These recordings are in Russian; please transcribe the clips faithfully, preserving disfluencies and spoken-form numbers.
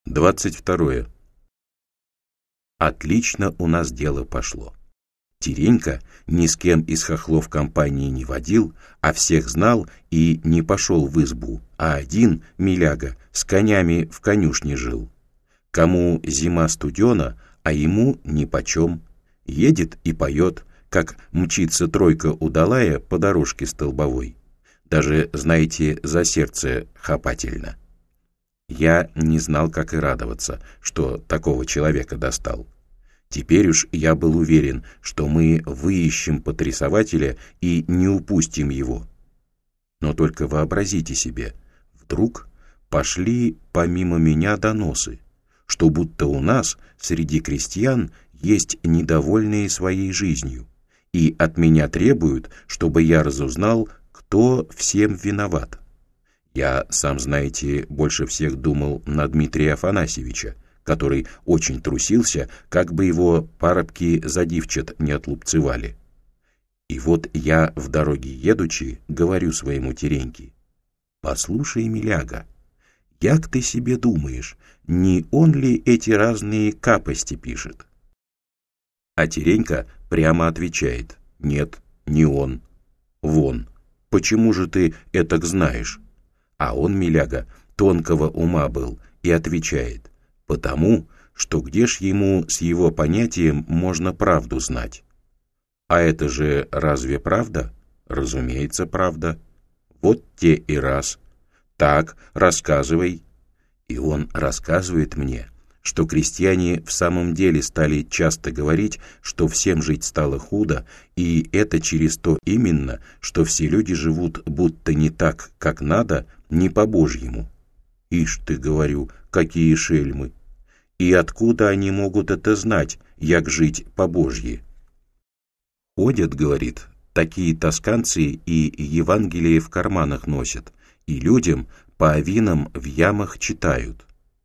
двадцать второе. Отлично у нас дело пошло. Теренька ни с кем из хохлов компании не водил, а всех знал и не пошел в избу, а один, миляга, с конями в конюшне жил. Кому зима студена, а ему нипочем. Едет и поет, как мчится тройка удалая по дорожке столбовой. Даже, знаете, за сердце хапательно. Я не знал, как и радоваться, что такого человека достал. Теперь уж я был уверен, что мы выищем потрясователя и не упустим его. Но только вообразите себе, вдруг пошли помимо меня доносы, что будто у нас среди крестьян есть недовольные своей жизнью, и от меня требуют, чтобы я разузнал, кто всем виноват. Я, сам знаете, больше всех думал на Дмитрия Афанасьевича, который очень трусился, как бы его парабки за дівчат не отлупцевали. И вот я в дороге едучи говорю своему Тереньке: «Послушай, миляга, як ты себе думаешь, не он ли эти разные капости пишет?» А Теренька прямо отвечает: «Нет, не он. Вон, почему же ты этак знаешь?» А он, миляга, тонкого ума был и отвечает: «Потому, что где ж ему с его понятием можно правду знать?» А это же разве правда? Разумеется, правда. Вот те и раз. Так, рассказывай. И он рассказывает мне, что крестьяне в самом деле стали часто говорить, что всем жить стало худо, и это через то именно, что все люди живут будто не так, как надо, не по-божьему. Ишь ты, говорю, какие шельмы! И откуда они могут это знать, як жить по-божьи? Ходят, говорит, такие тосканцы и Евангелие в карманах носят, и людям по авинам в ямах читают.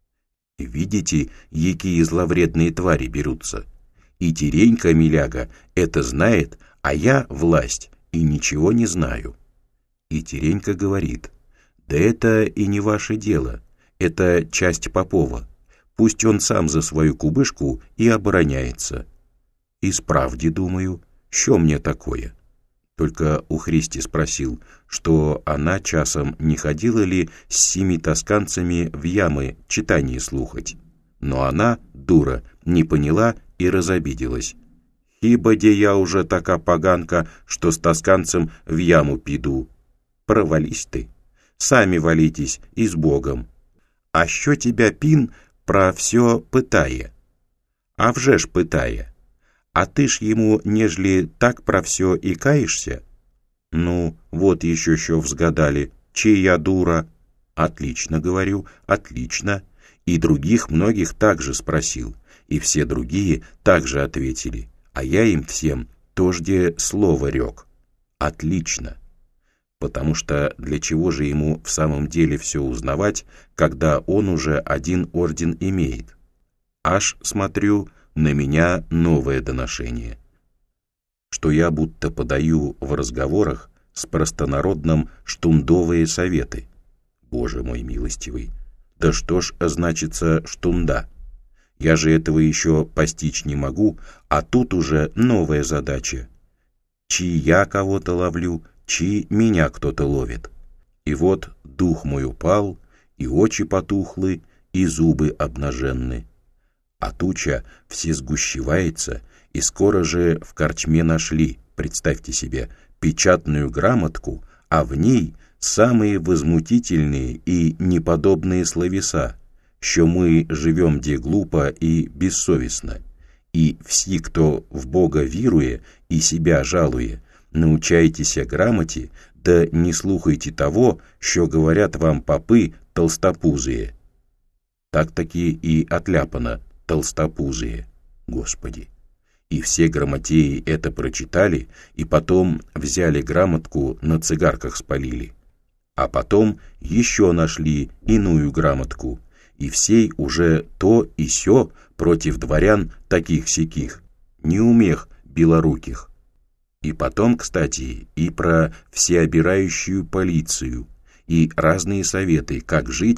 Видите, якие зловредные твари берутся. И Теренька, миляга, это знает, а я власть, и ничего не знаю. И Теренька говорит: «Да это и не ваше дело, это часть Попова. Пусть он сам за свою кубышку и обороняется». И справді, думаю, що мне такое? Только у Христи спросил, что она часом не ходила ли с семи тосканцами в ямы читание слухать. Но она, дура, не поняла и разобиделась. «Хіба де я уже така поганка, что с тосканцем в яму пиду? Провались ты. Сами валитесь и с Богом. А що тебя пин про все пытае?» «А вже ж пытае. А ты ж ему, нежели так про все и каешься?» «Ну, вот еще что взгадали. Чья дура?» «Отлично, говорю, отлично». И других многих также спросил, и все другие также ответили, а я им всем тожде слово рек. «Отлично». Потому что для чего же ему в самом деле все узнавать, когда он уже один орден имеет? Аж, смотрю, на меня новое доношение, что я будто подаю в разговорах с простонародным штундовые советы. Боже мой милостивый, да что ж значится штунда? Я же этого еще постичь не могу, а тут уже новая задача. Чи я кого-то ловлю, чи меня кто-то ловит. И вот дух мой упал, и очи потухлы, и зубы обнаженны. А туча все сгущевается, и скоро же в корчме нашли, представьте себе, печатную грамотку, а в ней самые возмутительные и неподобные словеса, що мы живем де глупо и бессовестно, и все, кто в Бога вірує и себя жалує, научайтеся грамоте, да не слухайте того, що говорят вам попы толстопузые. Так-таки и отляпано толстопузые, Господи. И все грамотеи это прочитали, и потом взяли грамотку, на цигарках спалили. А потом еще нашли иную грамотку, и всей уже то и сё против дворян таких-сяких, неумех белоруких. И потом, кстати, и про всеобирающую полицию, и разные советы, как жить,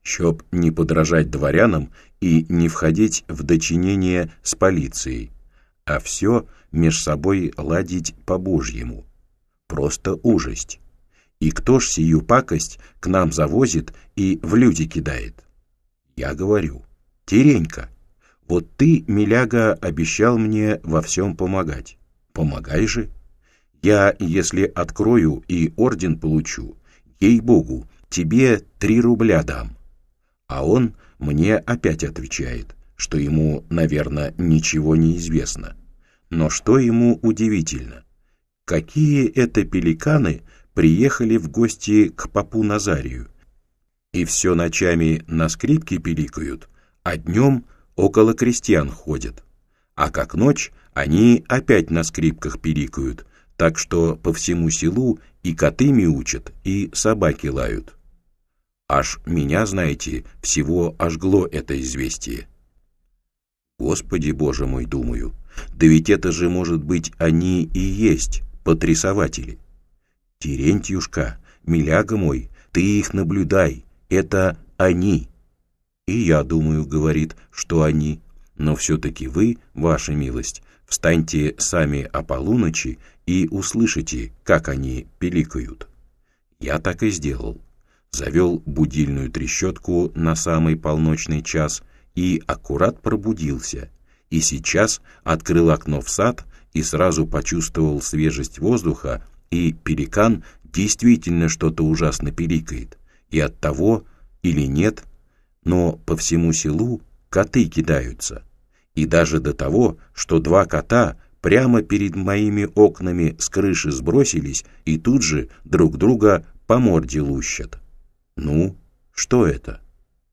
чтоб не подражать дворянам и не входить в дочинение с полицией, а все меж собой ладить по-божьему. Просто ужасть. И кто ж сию пакость к нам завозит и в люди кидает? Я говорю: Теренька, вот ты, миляга, обещал мне во всем помогать. Помогай же. Я, если открою и орден получу, ей-богу, тебе три рубля дам. А он мне опять отвечает, что ему, наверное, ничего не известно. Но что ему удивительно? Какие это пеликаны приехали в гости к попу Назарию, и все ночами на скрипке пиликают, а днем около крестьян ходят. А как ночь, они опять на скрипках пиликают, так что по всему селу и коты мяучат, и собаки лают. Аж меня, знаете, всего ожгло это известие. Господи Боже мой, думаю, да ведь это же, может быть, они и есть потрясователи. Терентьюшка, миляга мой, ты их наблюдай, это они. И я думаю, говорит, что они, но все-таки вы, ваша милость, встаньте сами о полуночи и услышите, как они пиликают. Я так и сделал. Завел будильную трещотку на самый полночный час и аккурат пробудился, и сейчас открыл окно в сад и сразу почувствовал свежесть воздуха, и пеликан действительно что-то ужасно пиликает, и от того или нет, но по всему селу коты кидаются, и даже до того, что два кота прямо перед моими окнами с крыши сбросились и тут же друг друга по морде лущат. Ну, что это?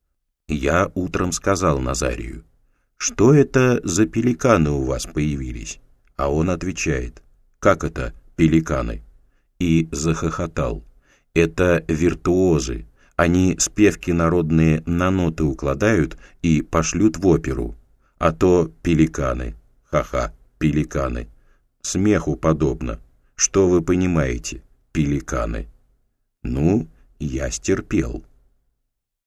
Я утром сказал Назарию: что это за пеликаны у вас появились? А он отвечает: как это пеликаны? И захохотал. Это виртуозы. Они спевки народные на ноты укладают и пошлют в оперу. А то пеликаны. Ха-ха, пеликаны. Смеху подобно. Что вы понимаете, пеликаны? Ну, я стерпел.